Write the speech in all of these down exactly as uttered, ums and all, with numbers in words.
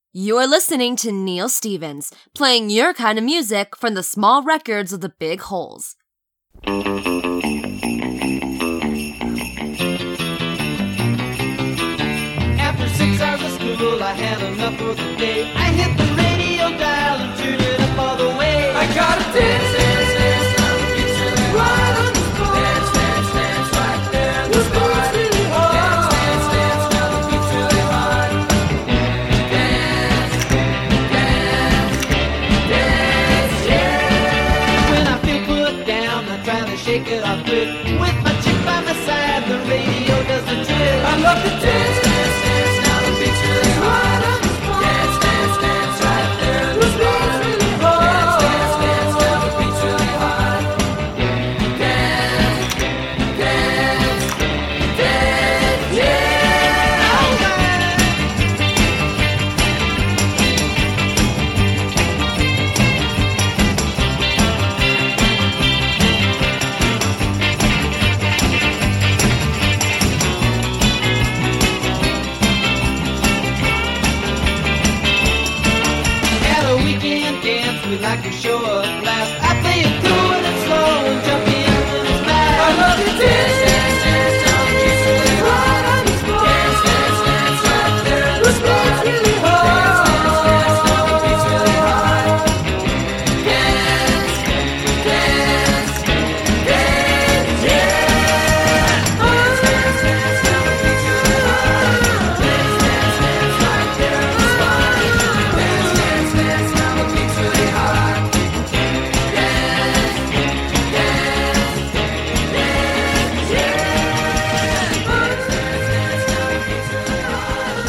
You're listening to Neil Stevens, playing your kind of music from the small records of the big holes. After six hours of school, I had enough for the day. I hit the radio dial and tuned it up all the way. I got a dance, dance, dance, now the beat's really right on the floor. Dance, dance, dance, right there in the spot. Really hard. Dance, dance, dance, now the beat's really hard. Dance, dance, dance, yeah. When I feel put down, I try to shake it off quick. With my chick by my side, the radio does the trick. I love to dance, dance, dance, now the beat's really hard on the spot. Dance, dance, dance, right there in the spot. Really hard. Dance, dance, dance, now the beat's really hard. Dance, dance, dance, yeah. All right. At a weekend dance, we like to show up last. I play it cool and slow and jump in when it's fast. I love to dance, dance, dance, now the beat's really hard on the spot. Dance, dance, dance, right there in the spot. Really hard. Dance, dance, dance, now the beat's really hard. Dance, dance, dance, yeah. Dance, dance, dance, now the beat's really hard. Dance, dance, dance, right there in the spot. Dance, dance, dance, now the beat's really hard. Dance, dance, dance, yeah. Dance, dance, dance, now the beat's really hard.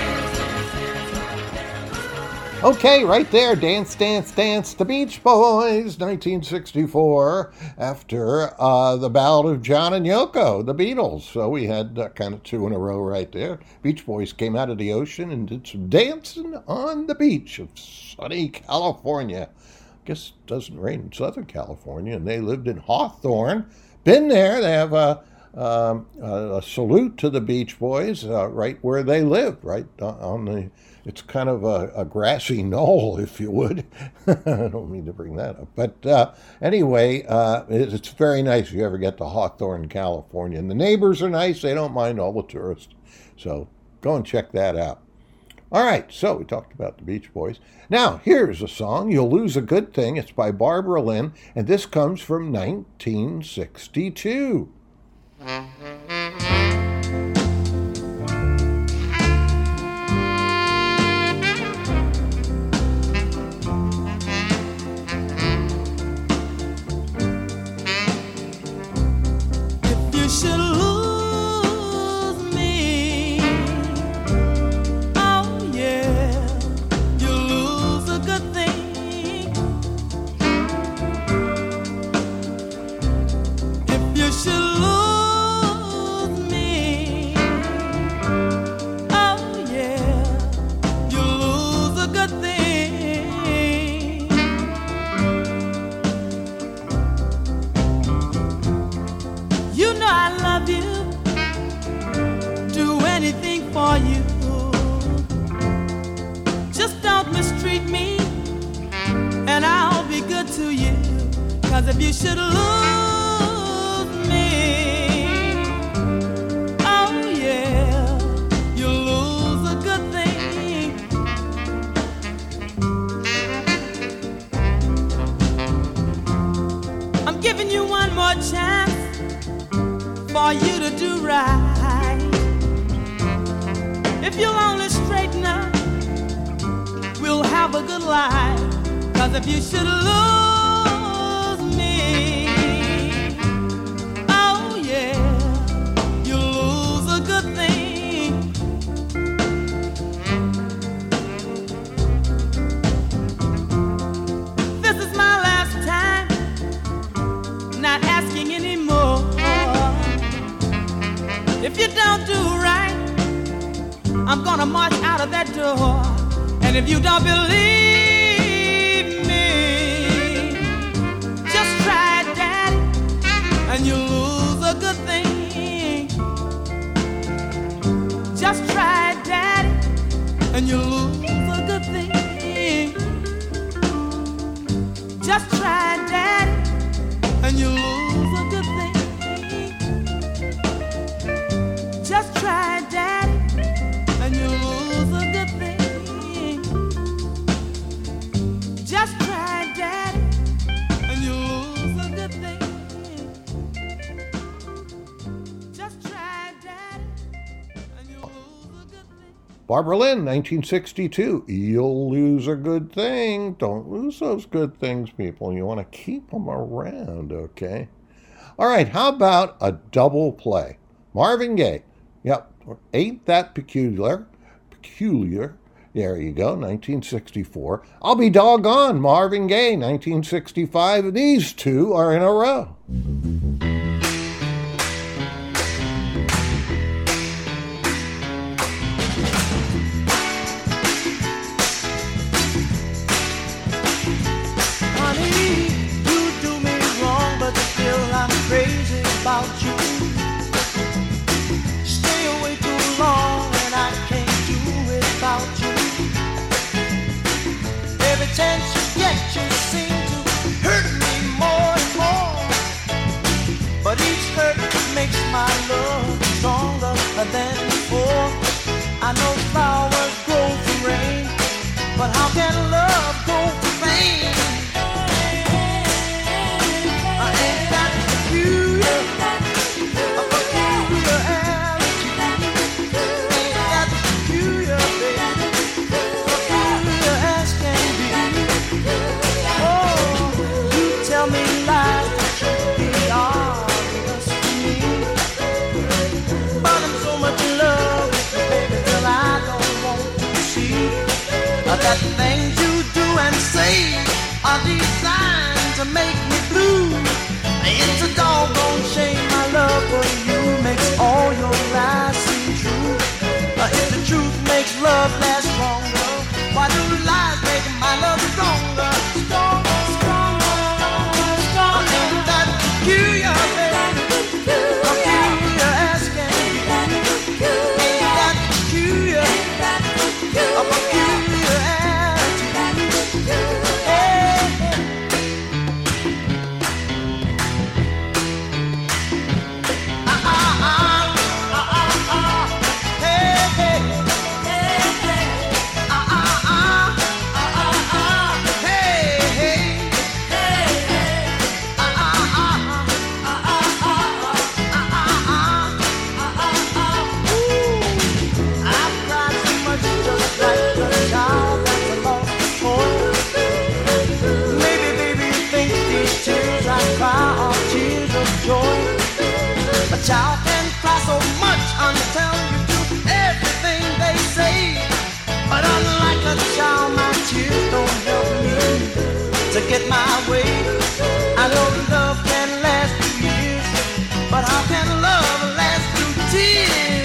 Okay, right there, Dance, Dance, Dance, the Beach Boys, nineteen sixty-four, after uh, the Ballad of John and Yoko, the Beatles. So we had uh, kind of two in a row right there. Beach Boys came out of the ocean and did some dancing on the beach of sunny California. Guess it doesn't rain in Southern California, and they lived in Hawthorne. Been there. They have a, um, a, a salute to the Beach Boys uh, right where they lived, right on the... It's kind of a, a grassy knoll, if you would. I don't mean to bring that up. But uh, anyway, uh, it, it's very nice if you ever get to Hawthorne, California. And the neighbors are nice. They don't mind all the tourists. So go and check that out. All right, so we talked about the Beach Boys. Now, here's a song, You'll Lose a Good Thing. It's by Barbara Lynn, and this comes from nineteen sixty-two. If you should lose me, oh yeah, you'll lose a good thing. If you should lose me, oh yeah, you'll lose a good thing. You know I love you, do anything for you. Just don't mistreat me, and I'll be good to you. Cause if you should lose me, oh yeah, you'll lose a good thing. I'm giving you one more chance for you to do right. If you'll only straighten up, we'll have a good life. Cause if you should lose me, oh yeah, you'll lose a good thing. This is my last time, not asking anymore. If you don't do right, I'm gonna march out of that door. And if you don't believe me, just try it, Daddy, and you'll lose a good thing. Just try it, Daddy, and you'll lose a good Just try, Daddy, and you'll lose a good thing. Just try, Daddy, and you'll lose a good thing. Just try, Daddy, and you'll lose a good thing. Just try, Daddy, and you'll lose a good thing. Barbara Lynn, nineteen sixty-two. You'll lose a good thing. Don't lose those good things, people. You want to keep them around, okay? All right, how about a double play? Marvin Gaye. Yep, Ain't That Peculiar. Peculiar. There you go, nineteen sixty-four. I'll Be Doggone, Marvin Gaye, nineteen sixty-five. These two are in a row. Honey, you do me wrong, but still I'm crazy about you. Stay away too long and I can't do without you. Every chance you get, you seem to hurt me more and more. But each hurt makes my love stronger than before. I know flowers grow from rain, but how can love grow from pain? I ain't that peculiar, a peculiar attitude. Ain't that peculiar, baby, peculiar as can be. Oh, you tell me lies that should be obvious to me. But I'm so much in love with you, baby, till I don't want to see that things you do and say are designed to make me blue. It's a doggone shame my love for you makes all your lies seem true. Uh, if the truth makes love last longer, why do lies make my love stronger? Stronger, stronger, stronger. Uh, ain't that peculiar, baby? Peculiar as can be. Ain't that peculiar? A peculiar attitude. Hey. Ah, ah, ah, ah, ah, ah. Hey, hey. Ah, ah, ah, ah, ah, ah. Hey, hey. Ah, ah, ah, ah, ah, ah, ah, ah, ah. Ooh. I've cried so much just like a child that's lost its toy. Maybe, baby, you think these tears I cry are tears of joy. A child can cry so much until you do everything they say. But unlike a child, my tears don't help me to get my way. I know love can last through years, but how can love last through tears?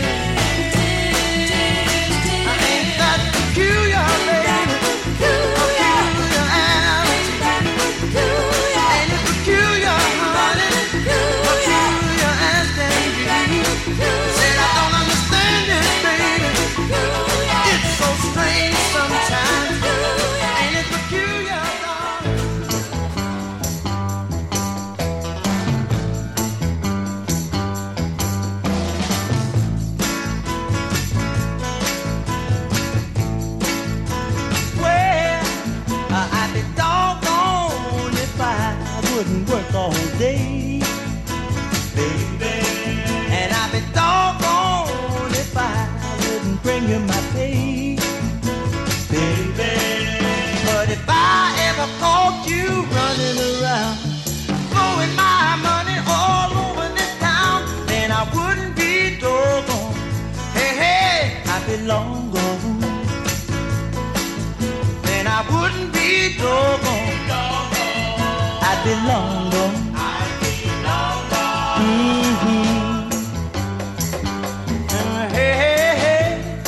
Ain't that peculiar, baby? Peculiar attitude. Ain't it peculiar, honey? Peculiar as can be. Said I don't understand it, baby. It's so strange sometimes. Ain't it peculiar, darling? Well, uh, I'd be doggone if I wouldn't work all day, baby. And I'd be doggone if I wouldn't bring you my pay, baby. But if I ever caught you running around, throwing my money all over this town, then I wouldn't be doggone. Hey, hey, I'd be long gone. Then I wouldn't be doggone. I'd be long gone. Mm-hmm. Uh, hey, hey, hey.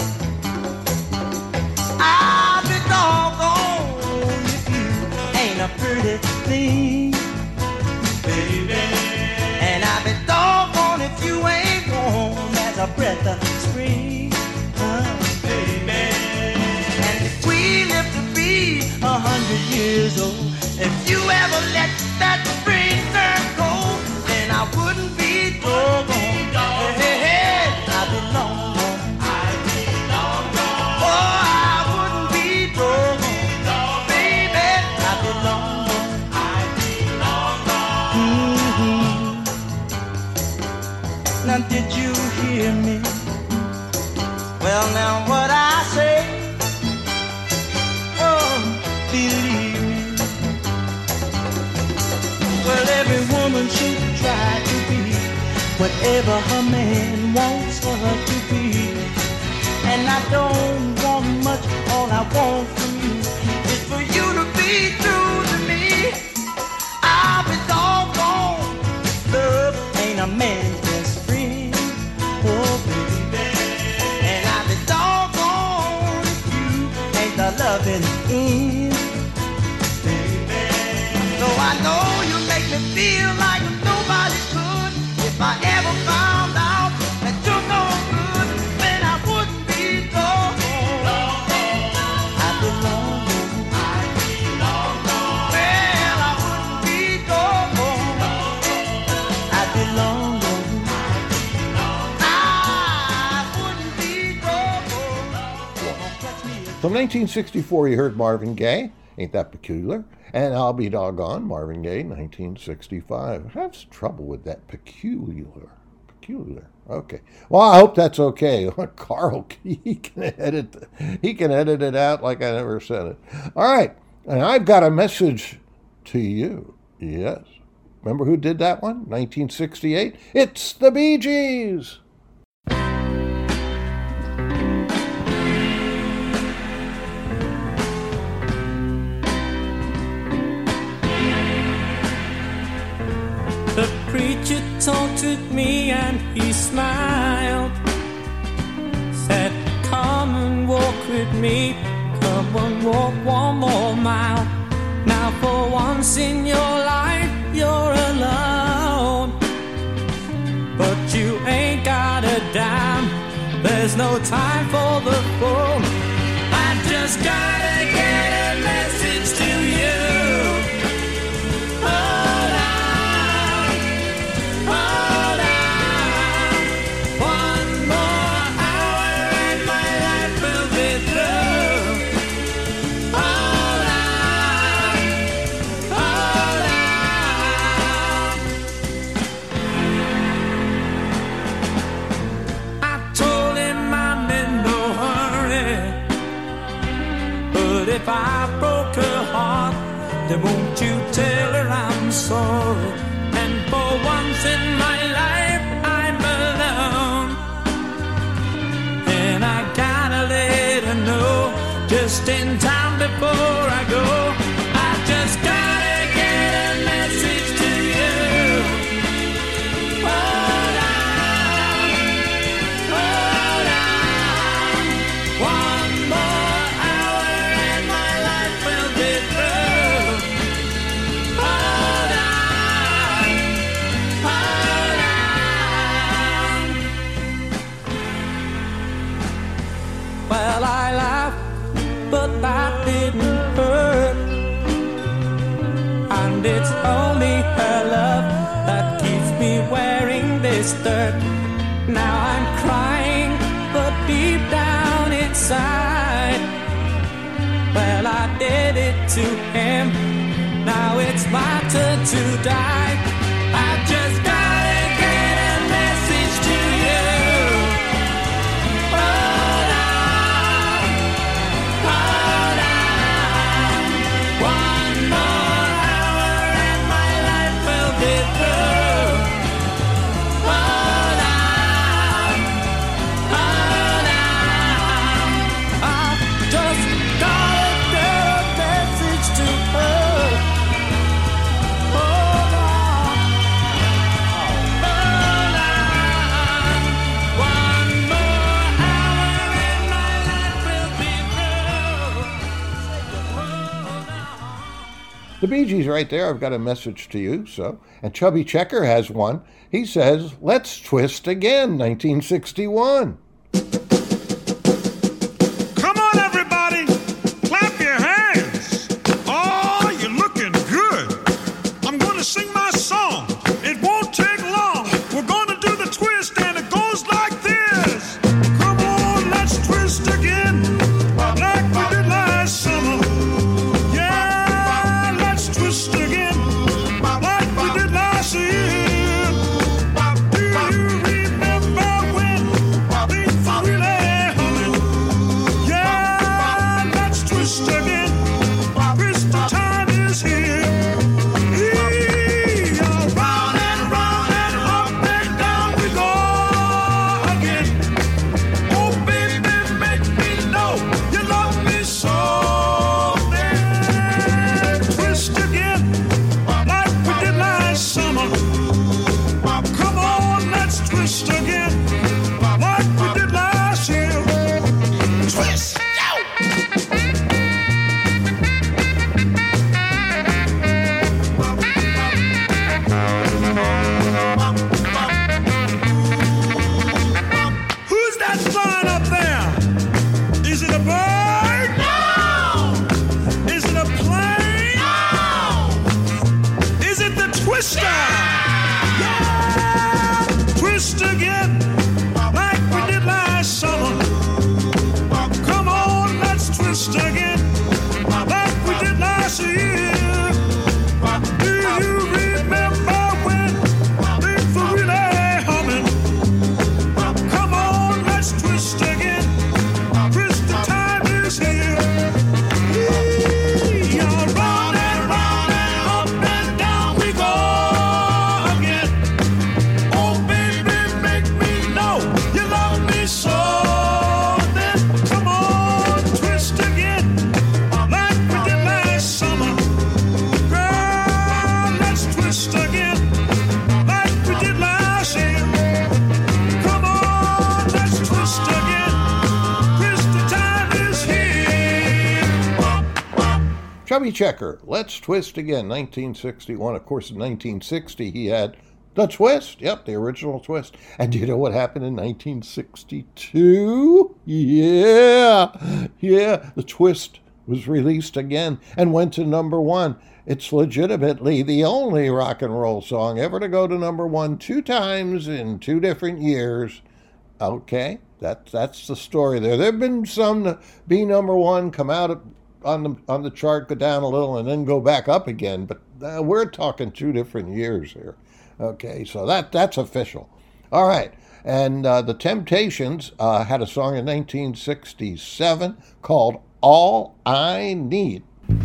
I'd be doggone if you ain't a pretty thing, baby. And I'd be doggone if you ain't warm as a breath of spring, uh, baby. And if we live to be a hundred years old, If you ever let that spring turn cold, then I wouldn't be doggone. Hey, hey, hey, I'd be long gone. I'd be long gone. Oh, I wouldn't be doggone. Baby, I'd be long gone. I'd be long gone. Mm-hmm. Now did you hear me? Well, now what I say, oh, believe me. Well, every woman should try to be whatever her man wants for her to be. And I don't want much, all I want from you is for you to be true to me. I'll be doggone, love ain't a man's best friend, oh baby. And I'll be doggone if you ain't the loving end, baby. So I know you make me feel like nobody could. If I ever found out that you're no good, then I wouldn't be doggone. I'd be long gone. I'd be long gone. Well, I wouldn't be doggone. I'd be long gone. I wouldn't be doggone. From nineteen sixty-four, you heard Marvin Gaye, Ain't That Peculiar? And I'll Be Doggone, Marvin Gaye, nineteen sixty-five. I have some trouble with that peculiar. Peculiar. Okay. Well, I hope that's okay. Carl, he can edit he can edit it out like I never said it. All right. And I've got a message to you. Yes. Remember who did that one? nineteen sixty-eight? It's the Bee Gees. The preacher talked with me and he smiled, said, come and walk with me, come and walk one more mile. Now for once in your life you're alone, but you ain't got a dime, there's no time for the phone. I just gotta get a message to you. Hold on. If I broke her heart, then won't you tell her I'm sorry? And for once in my life I'm alone, and I gotta let her know just in time before I go. I just gotta get a message to you. Hold on, hold on, one more. Well, I laughed, but that didn't hurt. And it's only her love that keeps me wearing this dirt. Now I'm crying, but deep down inside, well, I did it to him. Now it's my turn to die. I just gotta get a message to you. The Bee Gees right there. I've got a message to you. So, and Chubby Checker has one. He says, let's twist again, nineteen sixty-one. Come on, everybody. Clap your hands. Oh, you're looking good. Chubby Checker, Let's Twist Again, nineteen sixty-one. Of course, in nineteen sixty, he had The Twist. Yep, the original Twist. And do you know what happened in nineteen sixty-two? Yeah, yeah, The Twist was released again and went to number one. It's legitimately the only rock and roll song ever to go to number one two times in two different years. Okay, that, that's the story there. There have been some to be number one, come out on the on the chart, go down a little, and then go back up again. But uh, we're talking two different years here. Okay, so that that's official. All right, and uh, the Temptations uh, had a song in nineteen sixty-seven called All I Need.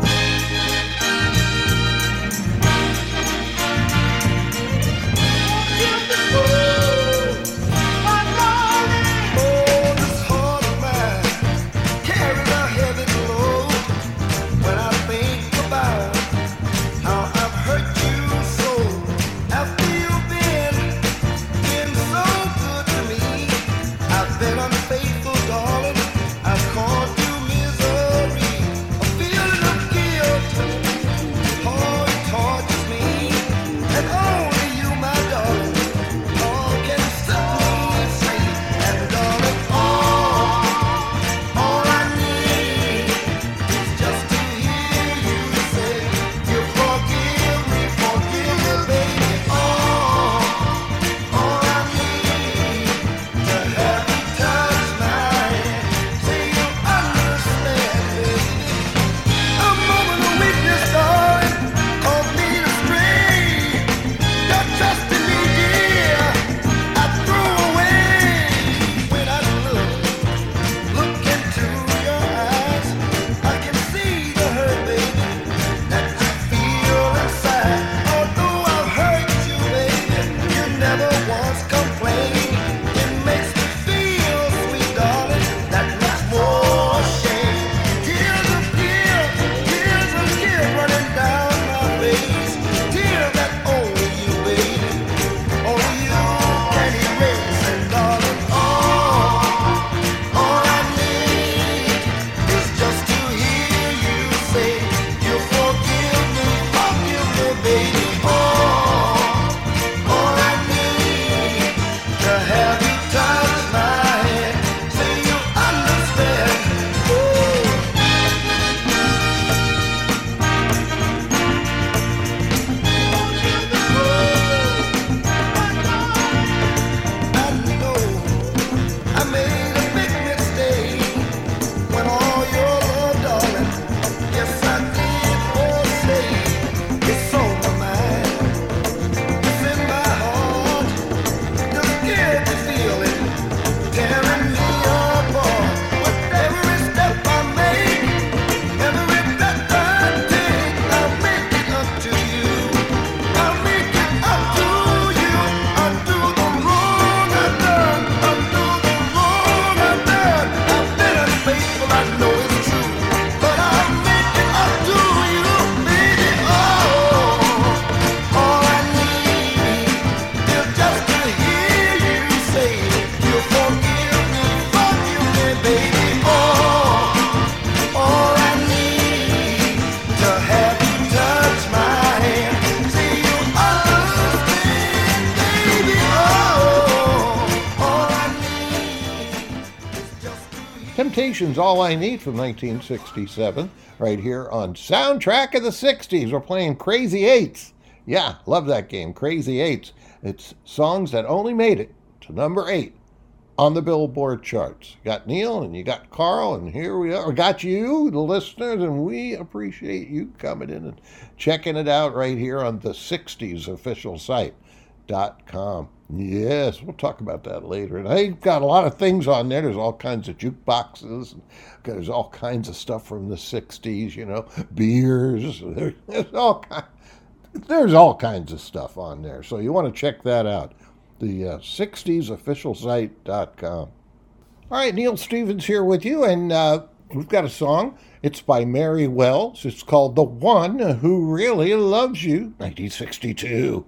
Temptations, All I Need from nineteen sixty-seven, right here on Soundtrack of the sixties. We're playing Crazy Eights. Yeah, love that game, Crazy Eights. It's songs that only made it to number eight on the Billboard charts. You got Neil and you got Carl, and here we are. We got you, the listeners, and we appreciate you coming in and checking it out right here on the sixties official site dot com. Yes, we'll talk about that later. And they've got a lot of things on there. There's all kinds of jukeboxes. And there's all kinds of stuff from the sixties, you know, beers. There's all, kind, there's all kinds of stuff on there. So you want to check that out. The uh, sixties official site dot com. All right, Neil Stevens here with you. And uh, we've got a song. It's by Mary Wells. It's called The One Who Really Loves You, nineteen sixty-two.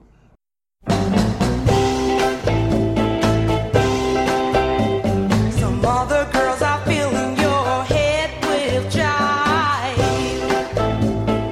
Other girls are filling your head with jive.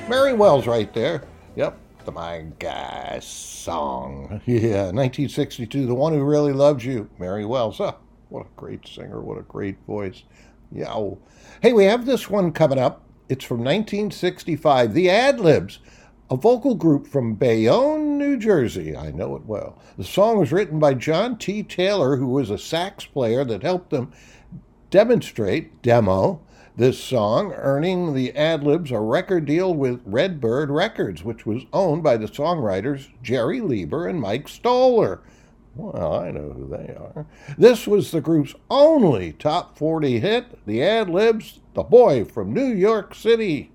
Mary Wells right there. Yep, the My Guy song. Yeah, nineteen sixty-two, The One Who Really Loves You, Mary Wells. Oh, what a great singer, what a great voice. Yeah. Oh. Hey, we have this one coming up. It's from nineteen sixty-five, The Ad-Libs, a vocal group from Bayonne, New Jersey. I know it well. The song was written by John T. Taylor, who was a sax player that helped them demonstrate, demo, this song, earning the Ad-Libs a record deal with Redbird Records, which was owned by the songwriters Jerry Lieber and Mike Stoller. Well, I know who they are. This was the group's only top forty hit, the Ad-Libs, The Boy from New York City.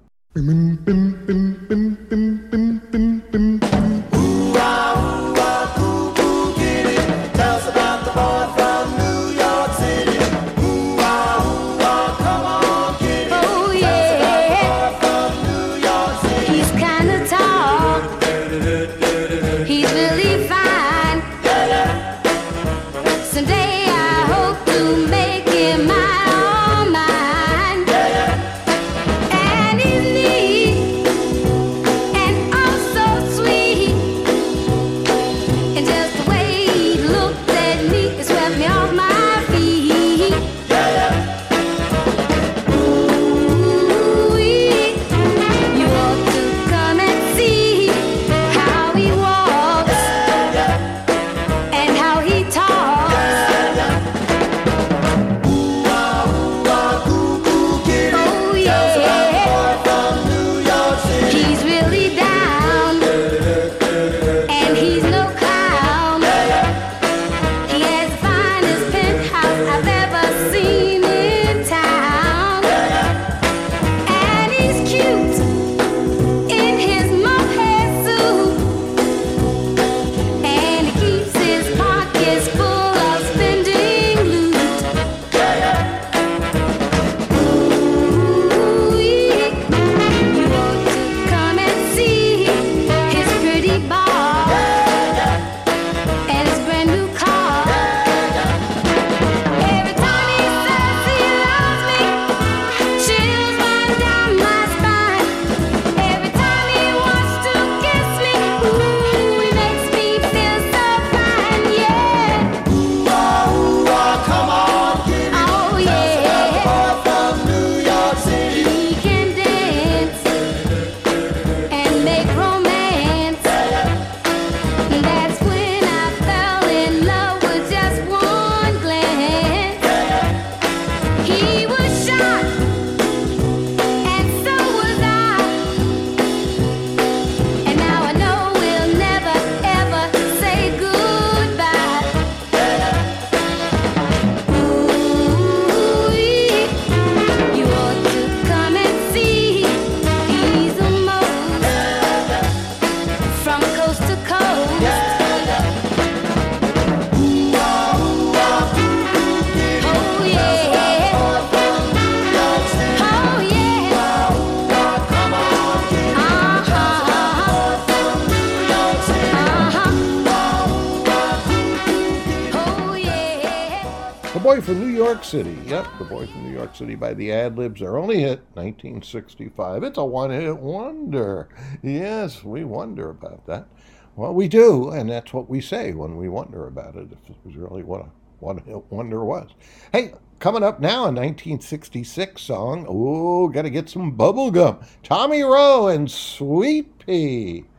Boy from New York City. Yep, The Boy from New York City by the Ad-Libs. Their only hit, nineteen sixty-five. It's a one-hit wonder. Yes, we wonder about that. Well, we do, and that's what we say when we wonder about it, if it was really what a one-hit wonder was. Hey, coming up now, a nineteen sixty-six song. Oh, got to get some bubble gum. Tommy Roe and Sweet Pea.